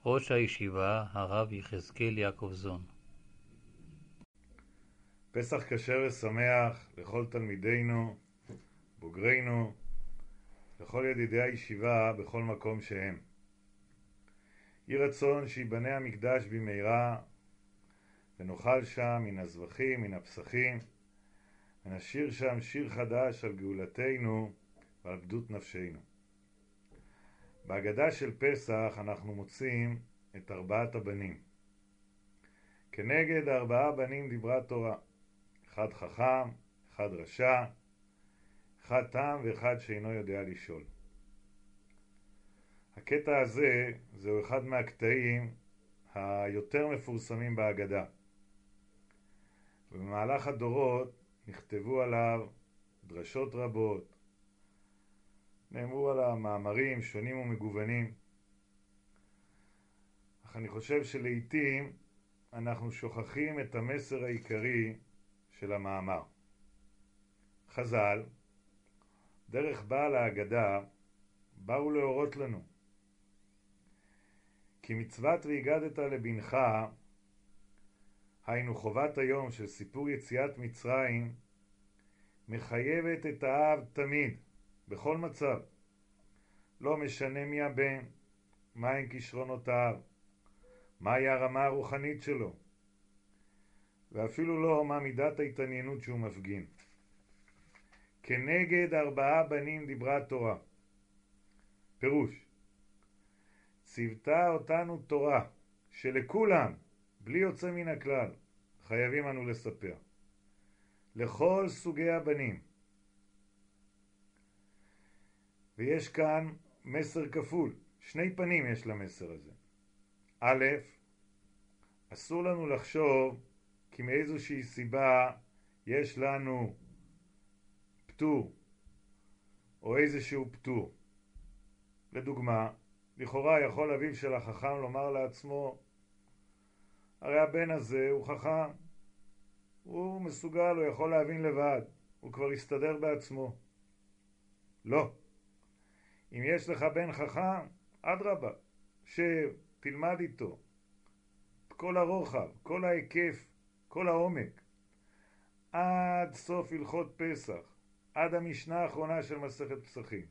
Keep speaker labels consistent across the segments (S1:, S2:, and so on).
S1: ראש הישיבה, הרב יחזקאל יעקובזון.
S2: פסח כשר ושמח לכל תלמידינו, בוגרינו, לכל ידידי הישיבה בכל מקום שהם. יהי רצון שיבנה המקדש במהרה, ונאכל שם מן הזבחים, מן הפסחים, ונשיר שם שיר חדש על גאולתנו ועל פדות נפשנו. בהגדה של פסח אנחנו מוצאים את ארבעת הבנים. כנגד ארבעה בנים דיברה תורה. אחד חכם, אחד רשע, אחד תם ואחד שאינו יודע לשאול. הקטע הזה זהו אחד מהקטעים היותר מפורסמים בהגדה. ובמהלך הדורות נכתבו עליו דרשות רבות, נאמרו עליו מאמרים שונים ומגוונים. אך אני חושב שלעיתים אנחנו שוכחים את המסר העיקרי של המאמר. חז"ל, דרך בעל ההגדה, באו להורות לנו כי מצוות והגדת לבנך, היינו חובת היום של סיפור יציאת מצרים, מחייבת את האב תמיד, בכל מצב. לא משנה מי הבן, מהם כישרונותיו, מהי הרמה הרוחנית שלו, ואפילו לא מה מידת ההתעניינות שהוא מפגין. כנגד ארבעה בנים דיברה תורה. פירוש, ציוותה אותנו תורה שלכולם, בלי יוצא מן הכלל, חייבים אנו לספר. לכל סוגי הבנים. ויש כאן מסר כפול, שני פנים יש למסר הזה. א', אסור לנו לחשוב כי מאיזושהי סיבה יש לנו פטור או איזשהו פטור. לדוגמה, לכאורה יכול אביו של החכם לומר לעצמו, הרי הבן הזה הוא חכם, הוא מסוגל, הוא יכול להבין לבד, הוא כבר יסתדר בעצמו. לא. אם יש לך בן חכם, אדרבה, שב, תלמד איתו. כל הרוחב, כל ההיקף, כל העומק. עד סוף הלכות פסח, עד המשנה האחרונה של מסכת פסחים.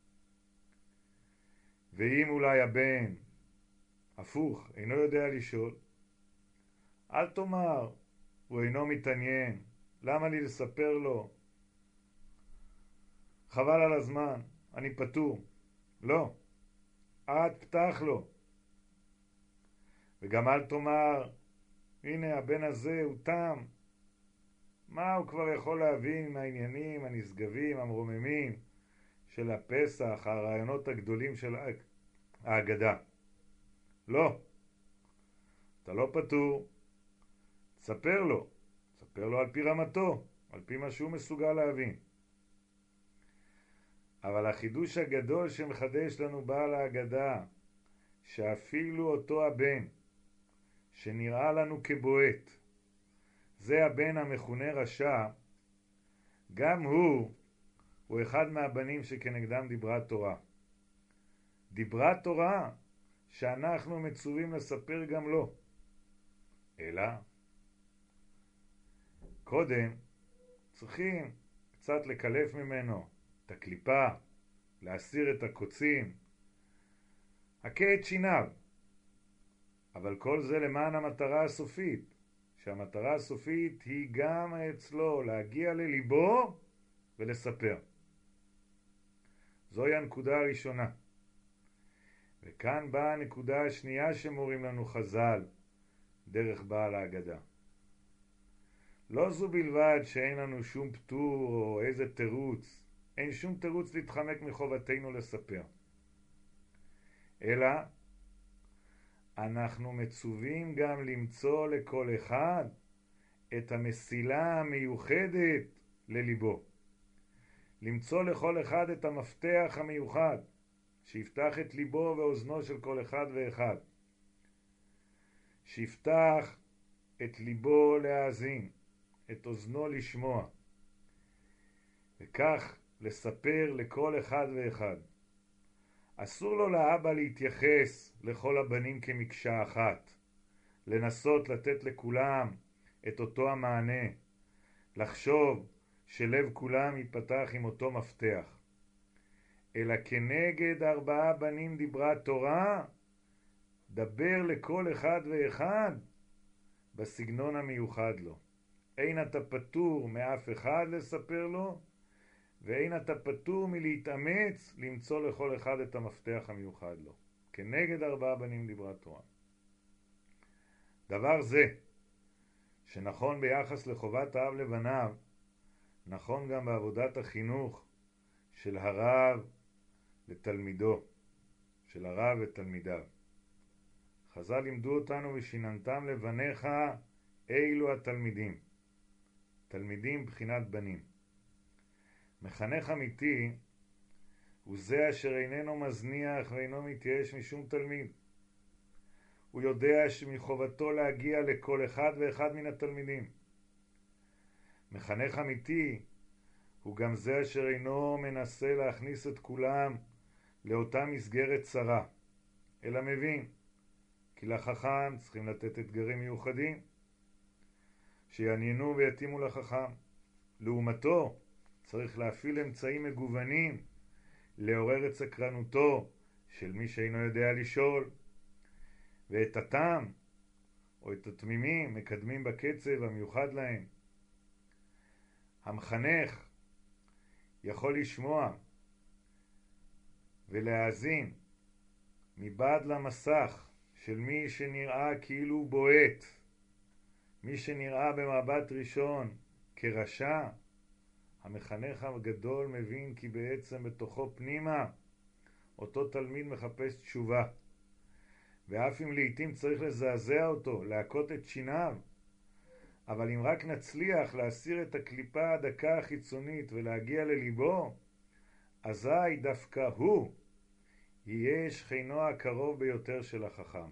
S2: ואם אולי הבן, הפוך, אינו יודע לשאול, אל תאמר, הוא אינו מתעניין, למה לי לספר לו? חבל על הזמן, אני פטור. לא, עד פתח לו. וגם אל תאמר, הנה הבן הזה הוא תם. מה הוא כבר יכול להבין מהעניינים הנשגבים, המרוממים של הפסח, הרעיונות הגדולים של ההגדה? לא, אתה לא פטור. תספר לו, תספר לו על פי רמתו, על פי מה שהוא מסוגל להבין. אבל החידוש הגדול שמחדש לנו בעל ההגדה, שאפילו אותו הבן, שנראה לנו כבועט, זה הבן המכונה רשע, גם הוא אחד מהבנים שכנגדם דיברה תורה. דיברה תורה שאנחנו מצווים לספר גם לו. אלא, קודם צריכים קצת לקלף ממנו את הקליפה, להסיר את הקוצים, הכה את שיניו. אבל כל זה למען המטרה הסופית, שהמטרה הסופית היא גם אצלו להגיע לליבו ולספר. זוהי הנקודה הראשונה. וכאן באה הנקודה השנייה שמורים לנו חז"ל, דרך בעל ההגדה. לא זו בלבד שאין לנו שום פטור או איזה תירוץ, אין שום תירוץ להתחמק מחובתנו לספר. אלא אנחנו מצווים גם למצוא לכל אחד את המסילה המיוחדת לליבו. למצוא לכל אחד את המפתח המיוחד שיפתח את ליבו ואוזנו של כל אחד ואחד. שיפתח את ליבו להאזין, את אוזנו לשמוע, וכך לספר לכל אחד ואחד. אסור לו לאבא להתייחס לכל הבנים כמקשה אחת, לנסות לתת לכולם את אותו המענה, לחשוב שלב כולם ייפתח עם אותו מפתח. אלא כנגד 4 בנים דיברה תורה, דבר לכל אחד ואחד בסגנון המיוחד לו. אין אתה פטור מאף אחד לספר לו, ואין אתה פטור מלהתאמץ למצוא לכל אחד את המפתח המיוחד לו. כנגד 4 בנים דיברה תורה. דבר זה, שנכון ביחס לחובת האב לבניו, נכון גם בעבודת החינוך של הרב לתלמידו, של הרב ותלמידיו. חז"ל לימדו אותנו ושיננתם לבניך אילו התלמידים. תלמידים בחינת בנים. מחנך אמיתי הוא זה אשר איננו מזניח ואינו מתייאש משום תלמיד. הוא יודע שמחובתו להגיע לכל אחד ואחד מן התלמידים. מחנך אמיתי הוא גם זה אשר אינו מנסה להכניס את כולם לאותה מסגרת צרה, אלא מבין כי לחכם צריכים לתת אתגרים מיוחדים שיעניינו ויתאימו לחכם. לעומתו צריך להפעיל אמצעים מגוונים לעורר את סקרנותו של מי שאינו יודע לשאול, ואת התם או את התמימים מקדמים בקצב המיוחד להם. המחנך יכול לשמוע ולהאזין מבעד למסך של מי שנראה כאילו בועט, מי שנראה במבט ראשון כרשע. המחנך הגדול מבין כי בעצם בתוכו פנימה אותו תלמיד מחפש תשובה, ואף אם לעתים צריך לזעזע אותו, להכות את שיניו, אבל אם רק נצליח להסיר את הקליפה הדקה החיצונית ולהגיע לליבו, אזי דווקא הוא יהיה שכנו הקרוב ביותר של החכם.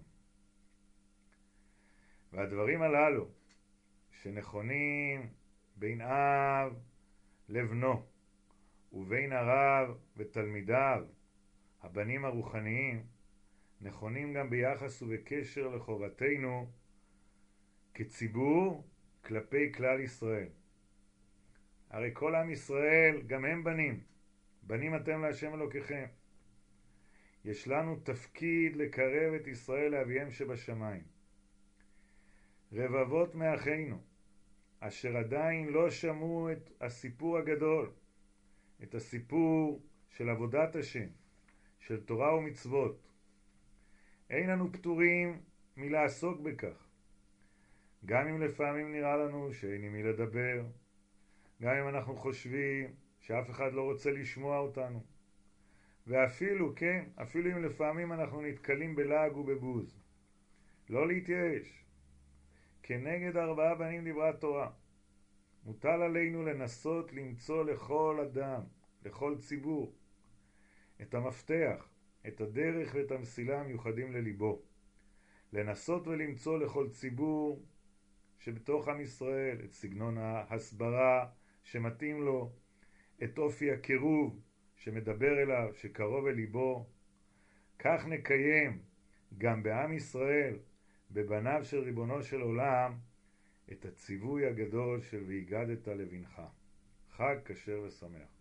S2: והדברים הללו שנכונים בין אב לבנו ובין הרב ותלמידיו, הבנים הרוחניים, נכונים גם ביחס ובקשר לחובתנו כציבור כלפי כלל ישראל. הרי כל עם ישראל גם הם בנים, בנים אתם להשם אלוקיכם. יש לנו תפקיד לקרב את ישראל לאביהם שבשמיים. רבבות מאחינו אשר עדיין לא שמעו את הסיפור הגדול, את הסיפור של עבודת השם, של תורה ומצוות, אין לנו פטורים מלעסוק בכך. גם אם לפעמים נראה לנו שאין עם מי לדבר, גם אם אנחנו חושבים שאף אחד לא רוצה לשמוע אותנו, ואפילו, כן, אפילו אם לפעמים אנחנו נתקלים בלעג ובבוז, לא להתייאש. כנגד 4 בנים דיברה תורה. מוטל עלינו לנסות למצוא לכל אדם, לכל ציבור, את המפתח, את הדרך ואת המסילה המיוחדים לליבו. לנסות ולמצוא לכל ציבור שבתוך עם ישראל את סגנון ההסברה שמתאים לו, את אופי הקירוב שמדבר אליו, שקרוב אל ליבו. כך נקיים גם בעם ישראל, בבניו של ריבונו של עולם, את הציווי הגדול של והגדת לבנך. חג כשר ושמח.